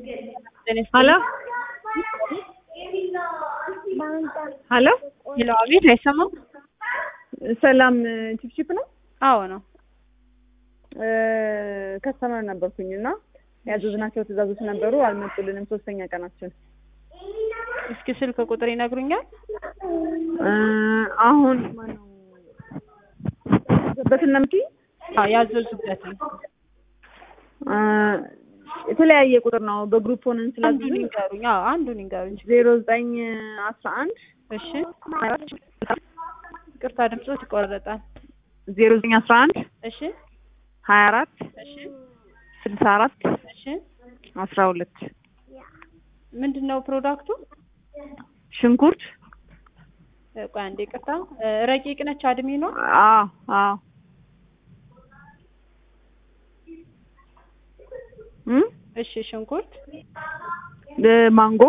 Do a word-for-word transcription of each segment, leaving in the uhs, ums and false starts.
Hello? Hello? Hello, አቤት አይሰማም? ሰላም ቺፕቺፕ ነው? አዎ ነው። እ ከስተመር ነበርኩኝና ያዘዝናቸው ትዕዛዞች ነበሩ አልመጡልንም ሶስተኛ ቀናችን። እስኪ ስልክ ቁጥር ይነግሩኛል? እ አሁን ማነው በትነምቲ አዎ ያዘዙበት ነው። እ የተለያየ ቁጥር ነው በግሩፕ ሆነን ስላዘዙ አንዱን ይንገሩኝ። አዎ አንዱን ይንገሩኝ። ዜሮ ዘጠኝ አስራ አንድ እሺ ቅርታ ድምጾት ይቆረጣል። ዜሮ ዘጠኝ አስራ አንድ እሺ ሀያ አራት እሺ ስልሳ አራት እሺ አስራ ሁለት ምንድነው ፕሮዳክቱ? ሽንኩርት ቆይ አንዴ ቅርታ ረቂቅ ነች አድሚ ነው? አዎ አዎ እም እሺ ሽንኩርት ማንጎ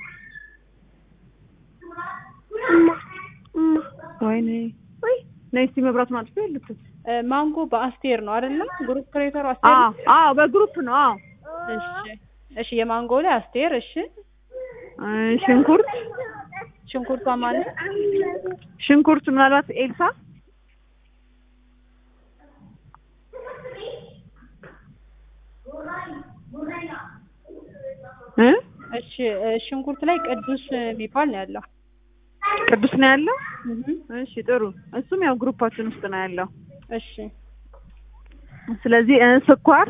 ወይኔ ወይ ነይስ መብራት ማለት ነው ልትት ማንጎ በአስቴር ነው አይደል? ግሩፕ ክሬተሩ አስቴር? አዎ አዎ በግሩፕ ነው። አዎ እሺ እሺ የማንጎ ላይ አስቴር እሺ ሽንኩርት ሽንኩርቷ ማለት ሽንኩርት ምናልባት ኤልሳ እ እሺ ሽንኩርት ላይ ቅዱስ የሚባል ነው ያለው። ቅዱስ ነው ያለው? እሺ ጥሩ እሱም ያው ግሩፓችን ውስጥ ነው ያለው። እሺ ስለዚህ ስኳር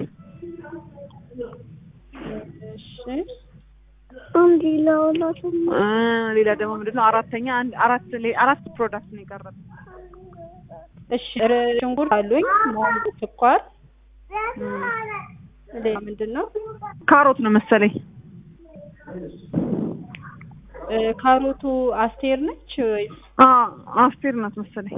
እሺ አንዲ ላውላቱ እ ሌላ ደግሞ ምንድነው አራተኛ አንድ አራት አራት ፕሮዳክት ነው የቀረበ። እሺ ሽንኩርት አሉኝ ማንጎ ስኳር ሌላ ምንድነው? ካሮት ነው መሰለኝ። ካሮቱ አስቴር ነች ወይስ? አዎ አስቴር ናት መሰለኝ።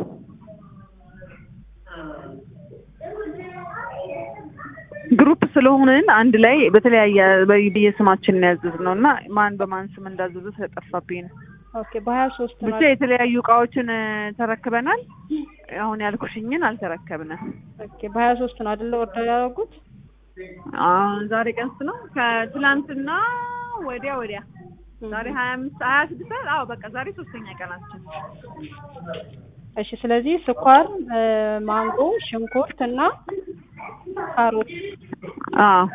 ግሩፕ ስለሆነን አንድ ላይ በተለያየ በየስማችን ነው ያዘዝነውና ማን በማን ስም እንዳዘዘ ተጠፋብኝ ነው። ኦኬ በሀያ ሶስት ነው ብቻ የተለያዩ እቃዎችን ተረክበናል። አሁን ያልኩሽኝን አልተረከብንም። ኦኬ በሀያ ሶስት ነው አይደል ኦርደር ያደረጉት? አሁን ዛሬ ቀንስ ነው ከትላንትና ወዲያ ወዲያ ዛሬ ሀያ አምስት ሀያ ስድስት አዎ በቃ ዛሬ ሶስተኛ ቀናችን። እሺ ስለዚህ ስኳር ማንጎ ሽንኩርት እና ካሮት አዎ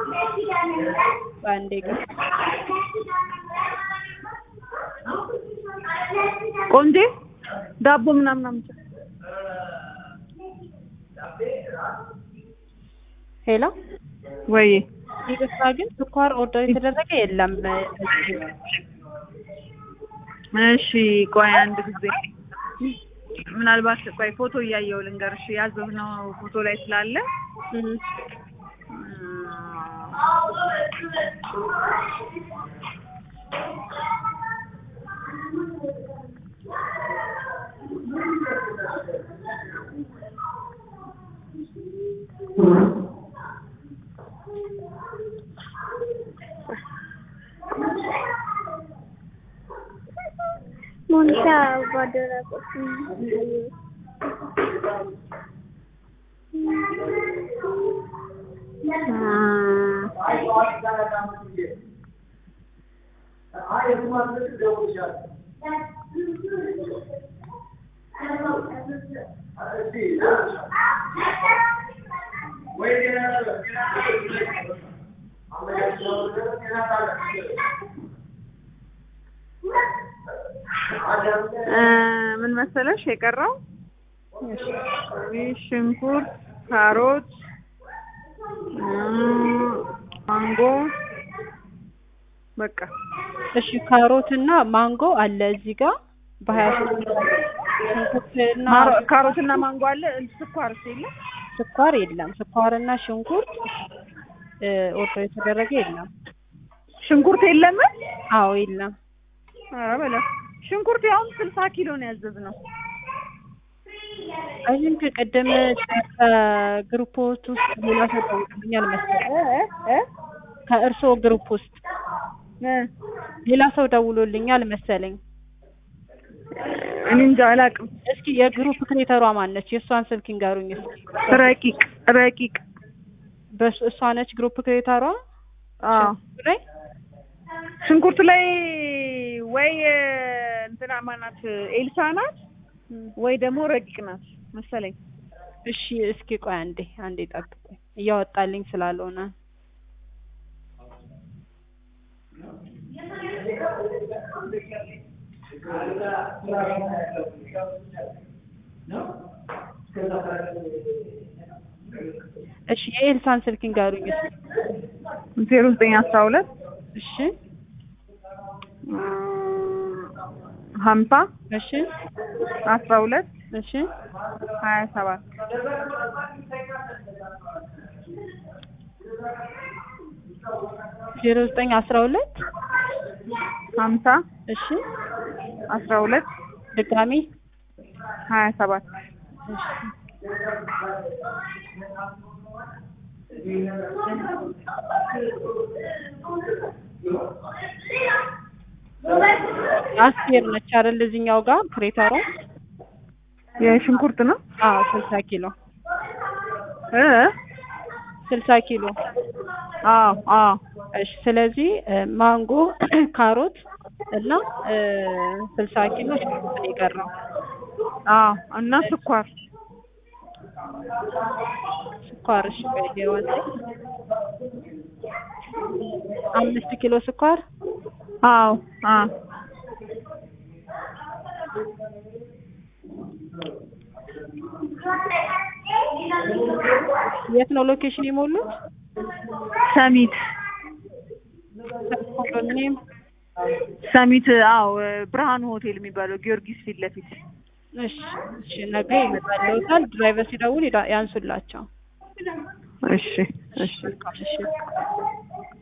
ባንዴ ግን ቆንጆ ዳቦ ምናምን ምናምን ሄሎ ወይ ይቅርታ ግን ስኳር ኦርደር የተደረገ የለም። እሺ ቆይ አንድ ጊዜ ምናልባት ቆይ ፎቶ እያየሁ ልንገርሽ ያዘዝነው ፎቶ ላይ ስላለ ሞንታ ባደረቁት ምን መሰለሽ የቀረው ሽንኩርት ካሮት ማንጎ በቃ እሺ ካሮት እና ማንጎ አለ እዚህ ጋር በሀያ ሶስት ሽንኩርትና ካሮት እና ማንጎ አለ። ስኳር የለም? ስኳር የለም። ስኳርና ሽንኩርት ኦርደር የተደረገ የለም። ሽንኩርት የለም? አዎ የለም። ኧረ በለ ሽንኩርት ያው ስልሳ ኪሎ ነው ያዘዝነው። አይን ከቀደም ከግሩፖች ውስጥ ሌላ ሰው ደውሎልኛል መሰለኝ እ ከእርሶ ግሩፕ ውስጥ እ ሌላ ሰው ደውሎልኛል መሰለኝ። እኔ እንጃ አላውቅም። እስኪ የግሩፕ ክሬተሯ ማን ነች? የእሷን ስልክ ይንገሩኝ እስኪ። ረቂቅ ረቂቅ በእሷ ነች ግሩፕ ክሬተሯ? አዎ ላይ ሽንኩርቱ ላይ ወይ እንትና ማናት ኤልሳ ናት ወይ ደግሞ ረቂቅ ናት መሰለኝ። እሺ እስኪ ቆይ አንዴ አንዴ ጠብቁኝ እያወጣልኝ ስላልሆነ እሺ የኤልሳን ስልክ ንገሩኝ እስኪ። ዜሮ ዘጠኝ አስራ ሁለት እሺ ሀምሳ እሺ አስራ ሁለት እሺ ሀያ ሰባት ዜሮ ዘጠኝ አስራ ሁለት ሀምሳ እሺ አስራ ሁለት ድጋሚ ሀያ ሰባት እሺ አስቴር ነች አይደል እዚህኛው ጋር ክሬተሯ? የሽንኩርት ነው? አዎ ስልሳ ኪሎ እ ስልሳ ኪሎ አዎ አዎ እሺ ስለዚህ ማንጎ ካሮት እና ስልሳ ኪሎ ሽንኩርት ነው የቀረው። አዎ እና ስኳር ስኳር እሺ በየዋን አምስት ኪሎ ስኳር አዎ አዎ የት ነው ሎኬሽን የሞሉት? ሰሚት ኮንዶሚኒየም ሰሚት አዎ ብርሃኑ ሆቴል የሚባለው ጊዮርጊስ ፊት ለፊት። እሺ እሺ ነገ ይመጣልዎታል። ድራይቨር ሲደውል ያንሱላቸው። እሺ እሺ እሺ